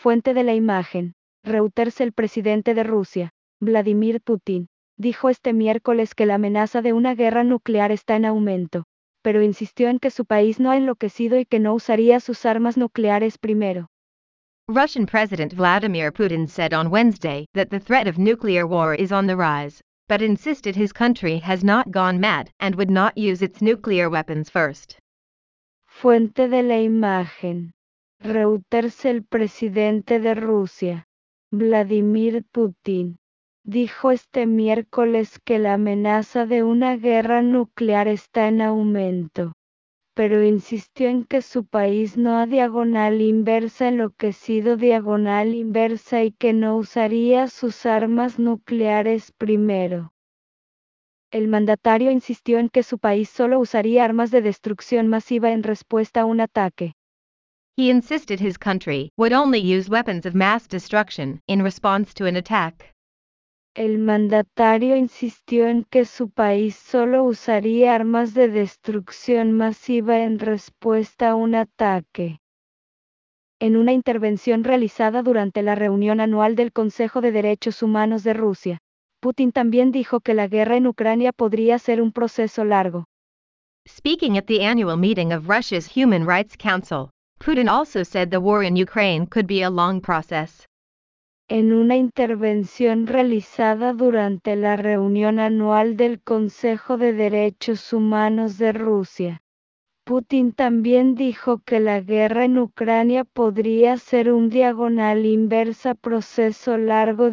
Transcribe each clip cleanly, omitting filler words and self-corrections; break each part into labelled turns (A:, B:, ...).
A: Fuente de la imagen. Reuters. El presidente de Rusia, Vladimir Putin, dijo este miércoles que la amenaza de una guerra nuclear está en aumento, pero insistió en que su país no ha enloquecido y que no usaría sus armas nucleares primero.
B: Russian President Vladimir Putin said on Wednesday that the threat of nuclear war is on the rise, but insisted his country has not gone mad and would not use its nuclear weapons first.
A: Fuente de la imagen. Reuters. El presidente de Rusia, Vladimir Putin, dijo este miércoles que la amenaza de una guerra nuclear está en aumento, pero insistió en que su país no ha enloquecido y que no usaría sus armas nucleares primero. El mandatario insistió en que su país solo usaría armas de destrucción masiva en respuesta a un ataque.
B: He insisted his country would only use weapons of mass destruction in response to an attack.
A: El mandatario insistió en que su país solo usaría armas de destrucción masiva en respuesta a un ataque. En una intervención realizada durante la reunión anual del Consejo de Derechos Humanos de Rusia, Putin también dijo que la guerra en Ucrania podría ser un proceso largo.
B: Speaking at the annual meeting of Russia's Human Rights Council, Putin also said the war in Ukraine could be a long process.
A: En una intervención realizada durante la reunión anual del Consejo de Derechos Humanos de Rusia, Putin también dijo que la guerra en Ucrania podría ser un proceso largo.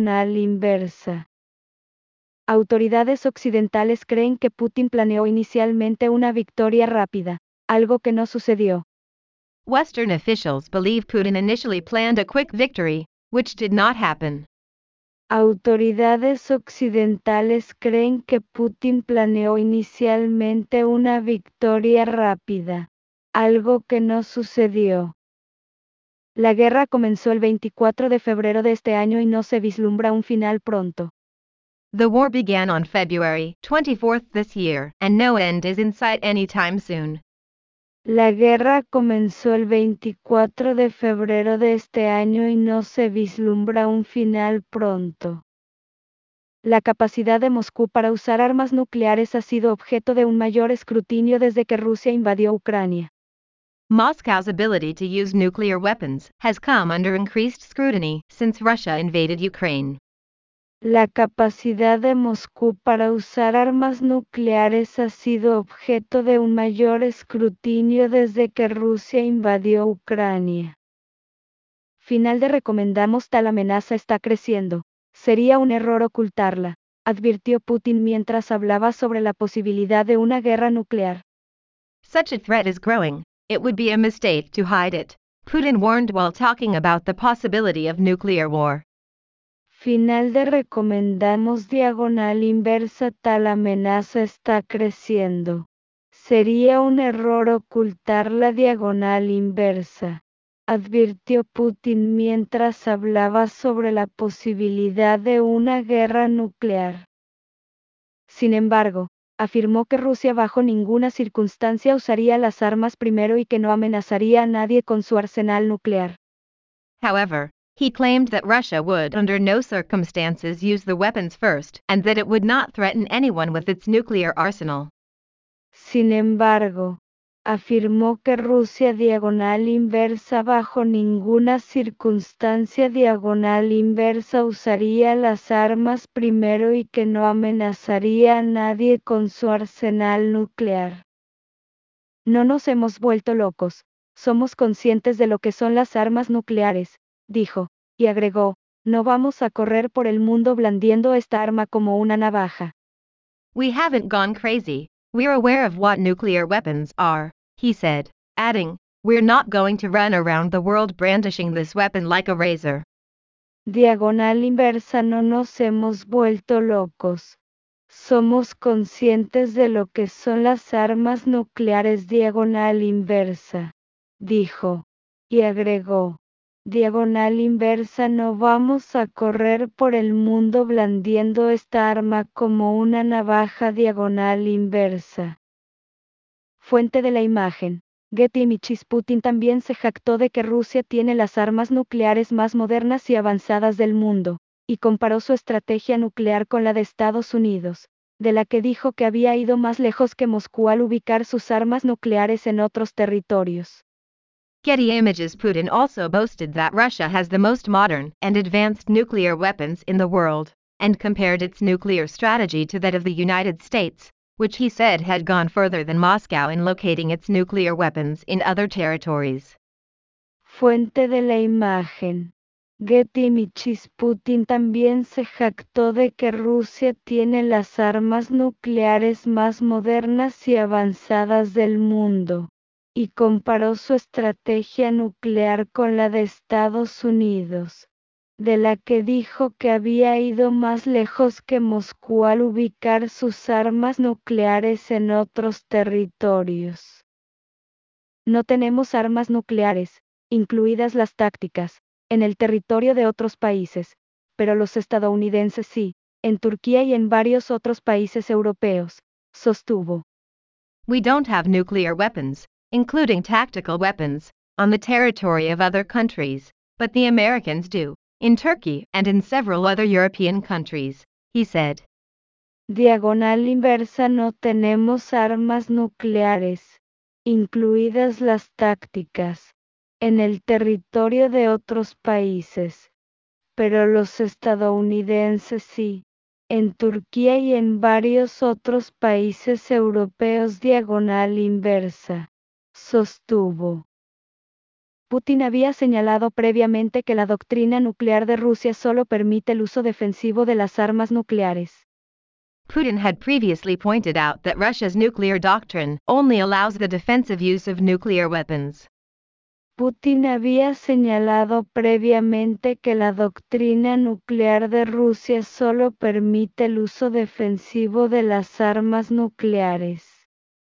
A: Autoridades occidentales creen que Putin planeó inicialmente una victoria rápida, algo que no sucedió.
B: Western officials believe Putin initially planned a quick victory, which did not happen.
A: Autoridades occidentales creen que Putin planeó inicialmente una victoria rápida, algo que no sucedió. La guerra comenzó el 24 de febrero de este año y no se vislumbra un final pronto.
B: The war began on February 24th this year, and no end is in sight anytime soon.
A: La guerra comenzó el 24 de febrero de este año y no se vislumbra un final pronto. La capacidad de Moscú para usar armas nucleares ha sido objeto de un mayor escrutinio desde que Rusia invadió Ucrania.
B: Moscow's ability to use nuclear weapons has come under increased scrutiny since Russia invaded Ukraine.
A: La capacidad de Moscú para usar armas nucleares ha sido objeto de un mayor escrutinio desde que Rusia invadió Ucrania. Final de recomendamos. Tal amenaza está creciendo. Sería un error ocultarla, advirtió Putin mientras hablaba sobre la posibilidad de una guerra nuclear.
B: Such a threat is growing. It would be a mistake to hide it, Putin warned while talking about the possibility of nuclear war.
A: Final de recomendamos. Tal amenaza está creciendo. Sería un error ocultar la inversa, advirtió Putin mientras hablaba sobre la posibilidad de una guerra nuclear. Sin embargo, afirmó que Rusia bajo ninguna circunstancia usaría las armas primero y que no amenazaría a nadie con su arsenal nuclear.
B: However, he claimed that Russia would under no circumstances use the weapons first and that it would not threaten anyone with its nuclear arsenal.
A: Sin embargo, afirmó que Rusia inversa bajo ninguna circunstancia inversa usaría las armas primero y que no amenazaría a nadie con su arsenal nuclear. No nos hemos vuelto locos, somos conscientes de lo que son las armas nucleares, dijo, y agregó, no vamos a correr por el mundo blandiendo esta arma como una navaja.
B: We haven't gone crazy. We're aware of what nuclear weapons are, he said, adding, we're not going to run around the world brandishing this weapon like a razor.
A: Inversa. No nos hemos vuelto locos. Somos conscientes de lo que son las armas nucleares. Inversa, dijo, y agregó, inversa. No vamos a correr por el mundo blandiendo esta arma como una navaja. Inversa. Fuente de la imagen. Getty Images. Putin también se jactó de que Rusia tiene las armas nucleares más modernas y avanzadas del mundo, y comparó su estrategia nuclear con la de Estados Unidos, de la que dijo que había ido más lejos que Moscú al ubicar sus armas nucleares en otros territorios.
B: Getty Images. Putin also boasted that Russia has the most modern and advanced nuclear weapons in the world, and compared its nuclear strategy to that of the United States, which he said had gone further than Moscow in locating its nuclear weapons in other territories.
A: Fuente de la imagen. Getty Images. Putin también se jactó de que Rusia tiene las armas nucleares más modernas y avanzadas del mundo, y comparó su estrategia nuclear con la de Estados Unidos, de la que dijo que había ido más lejos que Moscú al ubicar sus armas nucleares en otros territorios. No tenemos armas nucleares, incluidas las tácticas, en el territorio de otros países, pero los estadounidenses sí, en Turquía y en varios otros países europeos, sostuvo.
B: We don't have nuclear weapons, including tactical weapons, on the territory of other countries, but the Americans do, in Turkey and in several other European countries, he said.
A: Diagonal inversa. No tenemos armas nucleares, incluidas las tácticas, en el territorio de otros países, pero los estadounidenses sí, en Turquía y en varios otros países europeos. Diagonal inversa, sostuvo. Putin había señalado previamente que la doctrina nuclear de Rusia solo permite el uso defensivo de las armas nucleares.
B: Putin had previously pointed out that Russia's nuclear doctrine only allows the defensive use of nuclear weapons.
A: Putin había señalado previamente que la doctrina nuclear de Rusia solo permite el uso defensivo de las armas nucleares.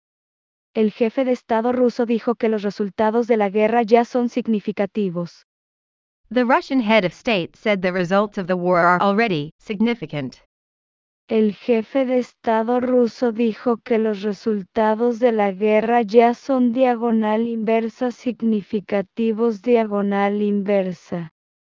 A: El jefe de Estado ruso dijo que los resultados de la guerra ya son significativos.
B: The Russian head of state said the results of the war are already significant.
A: El jefe de Estado ruso dijo que los resultados de la guerra ya son diagonal inversa significativos. Diagonal inversa.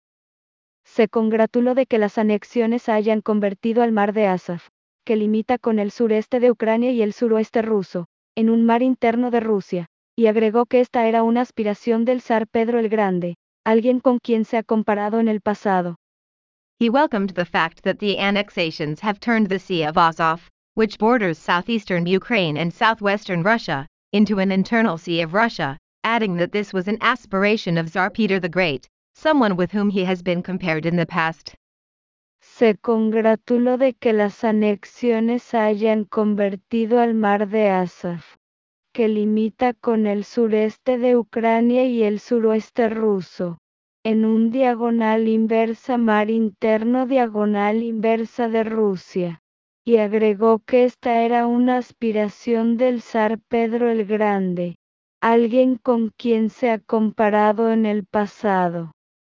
A: Se congratuló de que las anexiones hayan convertido al mar de Azov, que limita con el sureste de Ucrania y el suroeste ruso, en un mar interno de Rusia, y agregó que esta era una aspiración del zar Pedro el Grande, alguien con quien se ha comparado en el pasado.
B: He welcomed the fact that the annexations have turned the Sea of Azov, which borders southeastern Ukraine and southwestern Russia, into an internal Sea of Russia, adding that this was an aspiration of Tsar Peter the Great, someone with whom he has been compared in the past.
A: Se congratuló de que las anexiones hayan convertido al mar de Azov, que limita con el sureste de Ucrania y el suroeste ruso, en un diagonal inversa mar interno. Diagonal inversa de Rusia, y agregó que esta era una aspiración del zar Pedro el Grande, alguien con quien se ha comparado en el pasado.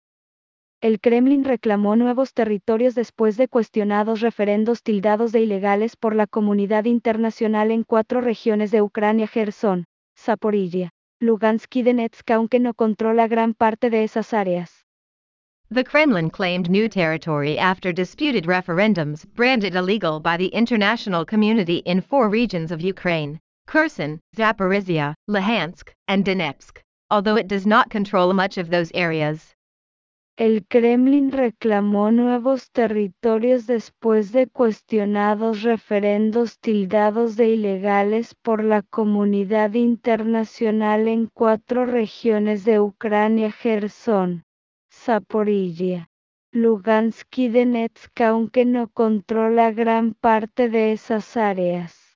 A: El Kremlin reclamó nuevos territorios después de cuestionados referendos tildados de ilegales por la comunidad internacional en 4 regiones de Ucrania: Gerson, Zaporilla, Lugansk y Donetsk, aunque no controla gran parte de esas áreas.
B: The Kremlin claimed new territory after disputed referendums branded illegal by the international community in 4 regions of Ukraine: Kherson, Zaporizhia, Luhansk, and Donetsk, although it does not control much of those areas.
A: El Kremlin reclamó nuevos territorios después de cuestionados referendos tildados de ilegales por la comunidad internacional en 4 regiones de Ucrania: Gerson, Zaporilla, Lugansk y Donetsk, aunque no controla gran parte de esas áreas.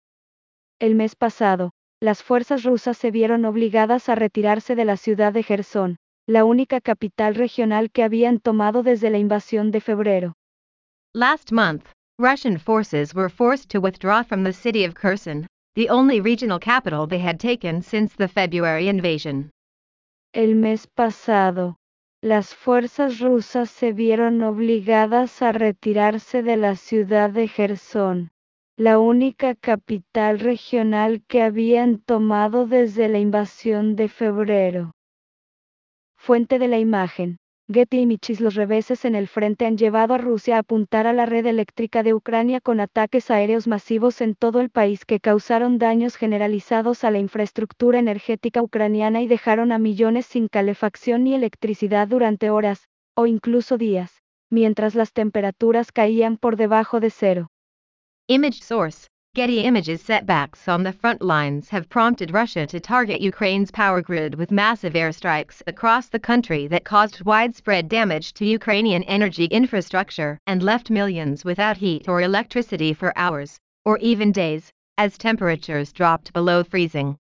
A: El mes pasado, las fuerzas rusas se vieron obligadas a retirarse de la ciudad de Gerson, la única capital regional que habían tomado desde la invasión de febrero.
B: Last month, Russian forces were forced to withdraw from the city of Kherson, the only regional capital they had taken since the February invasion.
A: El mes pasado, las fuerzas rusas se vieron obligadas a retirarse de la ciudad de Gerson, la única capital regional que habían tomado desde la invasión de febrero. Fuente de la imagen. Getty Images. Los reveses en el frente han llevado a Rusia a apuntar a la red eléctrica de Ucrania con ataques aéreos masivos en todo el país que causaron daños generalizados a la infraestructura energética ucraniana y dejaron a millones sin calefacción ni electricidad durante horas, o incluso días, mientras las temperaturas caían por debajo de cero.
B: Image source. Getty Images. Setbacks on the front lines have prompted Russia to target Ukraine's power grid with massive airstrikes across the country that caused widespread damage to Ukrainian energy infrastructure and left millions without heat or electricity for hours, or even days, as temperatures dropped below freezing.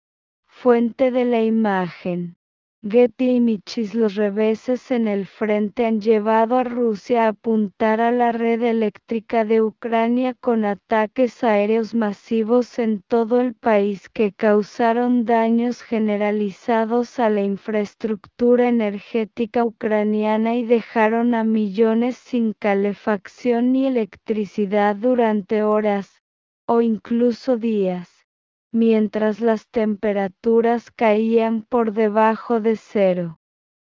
A: Fuente de la imagen. Getty Images. Los reveses en el frente han llevado a Rusia a apuntar a la red eléctrica de Ucrania con ataques aéreos masivos en todo el país que causaron daños generalizados a la infraestructura energética ucraniana y dejaron a millones sin calefacción ni electricidad durante horas, o incluso días, mientras las temperaturas caían por debajo de cero.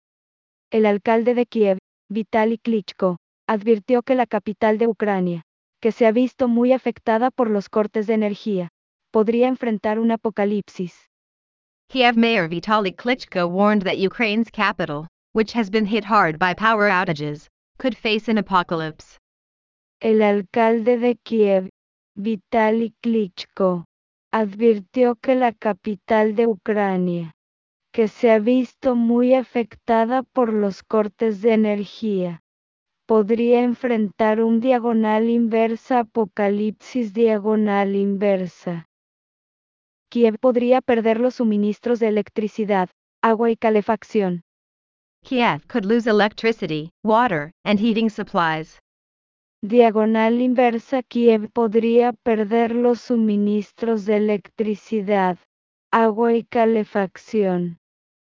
A: El alcalde de Kiev, Vitaly Klitschko, advirtió que la capital de Ucrania, que se ha visto muy afectada por los cortes de energía, podría enfrentar un apocalipsis.
B: Kiev Mayor Vitaly Klitschko warned that Ukraine's capital, which has been hit hard by power outages, could face an apocalypse.
A: El alcalde de Kiev, Vitaly Klitschko, advirtió que la capital de Ucrania, que se ha visto muy afectada por los cortes de energía, podría enfrentar un diagonal inversa apocalipsis diagonal inversa. Kiev podría perder los suministros de electricidad, agua y calefacción.
B: Kiev could lose electricity, water, and heating supplies.
A: Diagonal inversa. Kiev podría perder los suministros de electricidad, agua y calefacción.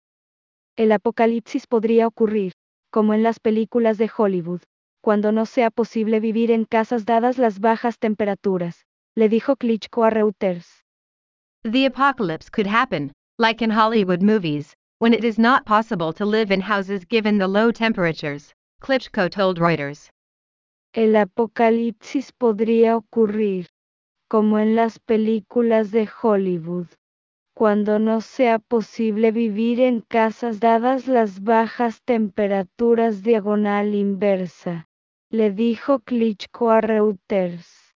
A: El apocalipsis podría ocurrir, como en las películas de Hollywood, cuando no sea posible vivir en casas dadas las bajas temperaturas, le dijo Klitschko a Reuters.
B: The apocalypse could happen, like in Hollywood movies, when it is not possible to live in houses given the low temperatures, Klitschko told Reuters.
A: El apocalipsis podría ocurrir, como en las películas de Hollywood, cuando no sea posible vivir en casas dadas las bajas temperaturas diagonal inversa, le dijo Klitschko a Reuters.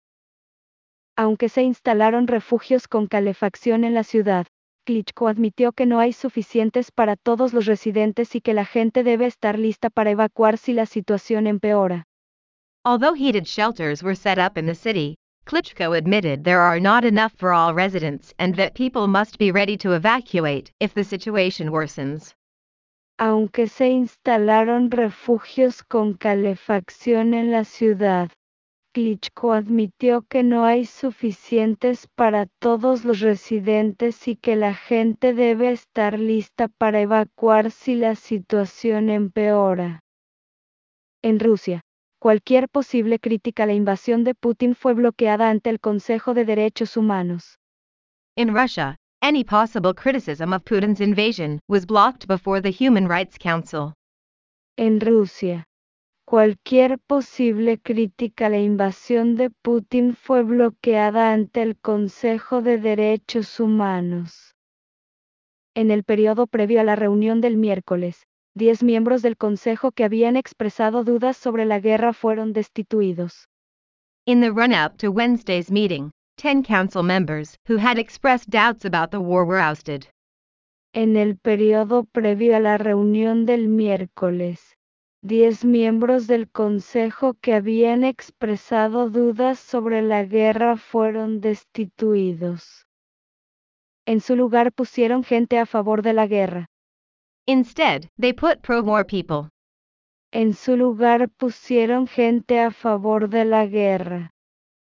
A: Aunque se instalaron refugios con calefacción en la ciudad, Klitschko admitió que no hay suficientes para todos los residentes y que la gente debe estar lista para evacuar si la situación empeora.
B: Although heated shelters were set up in the city, Klitschko admitted there are not enough for all residents and that people must be ready to evacuate if the situation worsens.
A: Aunque se instalaron refugios con calefacción en la ciudad, Klitschko admitió que no hay suficientes para todos los residentes y que la gente debe estar lista para evacuar si la situación empeora. En Rusia, cualquier posible crítica a la invasión de Putin fue bloqueada ante el Consejo de Derechos Humanos.
B: In Russia, any possible criticism of Putin's invasion was blocked before the Human Rights Council.
A: En Rusia, cualquier posible crítica a la invasión de Putin fue bloqueada ante el Consejo de Derechos Humanos. En el periodo previo a la reunión del miércoles, 10 miembros del Consejo que habían expresado dudas sobre la guerra fueron destituidos.
B: In the run-up to Wednesday's meeting, 10 council members who had expressed doubts about the war were ousted.
A: En el periodo previo a la reunión del miércoles, 10 miembros del Consejo que habían expresado dudas sobre la guerra fueron destituidos. En su lugar pusieron gente a favor de la guerra.
B: Instead, they put pro-war people.
A: En su lugar pusieron gente a favor de la guerra.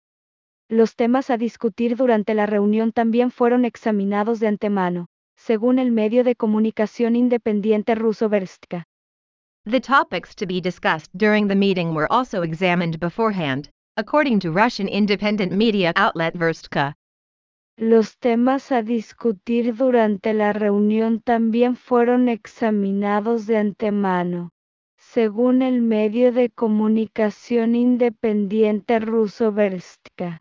A: Los temas a discutir durante la reunión también fueron examinados de antemano, según el medio de comunicación independiente ruso Verstka.
B: The topics to be discussed during the meeting were also examined beforehand, according to Russian independent media outlet Verstka.
A: Los temas a discutir durante la reunión también fueron examinados de antemano, según el medio de comunicación independiente ruso Verstka.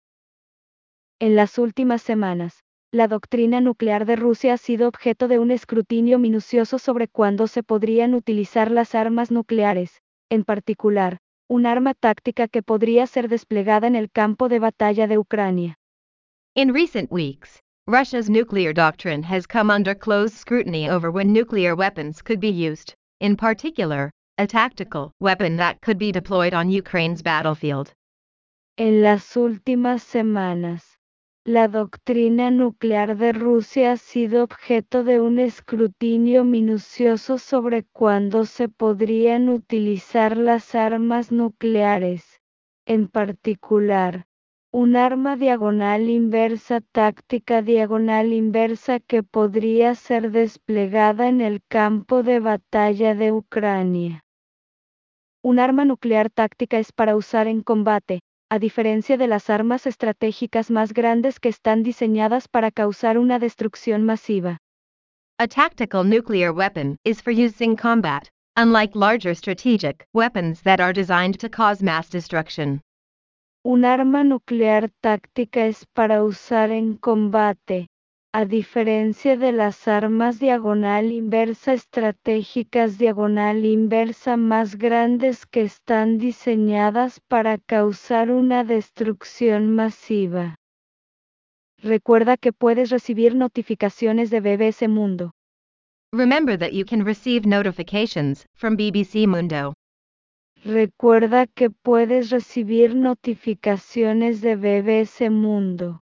A: En las últimas semanas, la doctrina nuclear de Rusia ha sido objeto de un escrutinio minucioso sobre cuándo se podrían utilizar las armas nucleares, en particular, un arma táctica que podría ser desplegada en el campo de batalla de Ucrania.
B: In recent weeks, Russia's nuclear doctrine has come under close scrutiny over when nuclear weapons could be used, in particular, a tactical weapon that could be deployed on Ukraine's battlefield.
A: En las últimas semanas, la doctrina nuclear de Rusia ha sido objeto de un escrutinio minucioso sobre cuándo se podrían utilizar las armas nucleares, en particular, un arma diagonal inversa táctica diagonal inversa que podría ser desplegada en el campo de batalla de Ucrania. Un arma nuclear táctica es para usar en combate, a diferencia de las armas estratégicas más grandes que están diseñadas para causar una destrucción masiva.
B: A tactical nuclear weapon is for use in combat, unlike larger strategic weapons that are designed to cause mass destruction.
A: Un arma nuclear táctica es para usar en combate, a diferencia de las armas diagonal inversa estratégicas diagonal inversa más grandes que están diseñadas para causar una destrucción masiva. Recuerda que puedes recibir notificaciones de BBC Mundo.
B: Remember that you can receive notifications from BBC Mundo.
A: Recuerda que puedes recibir notificaciones de BBC Mundo.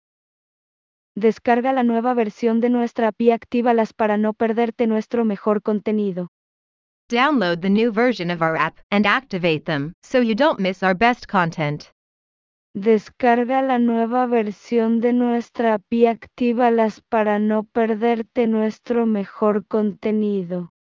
A: Descarga la nueva versión de nuestra app y actívalas para no perderte nuestro mejor contenido.
B: Download the new version of our app and activate them so you don't miss our best content.
A: Descarga la nueva versión de nuestra app y actívalas para no perderte nuestro mejor contenido.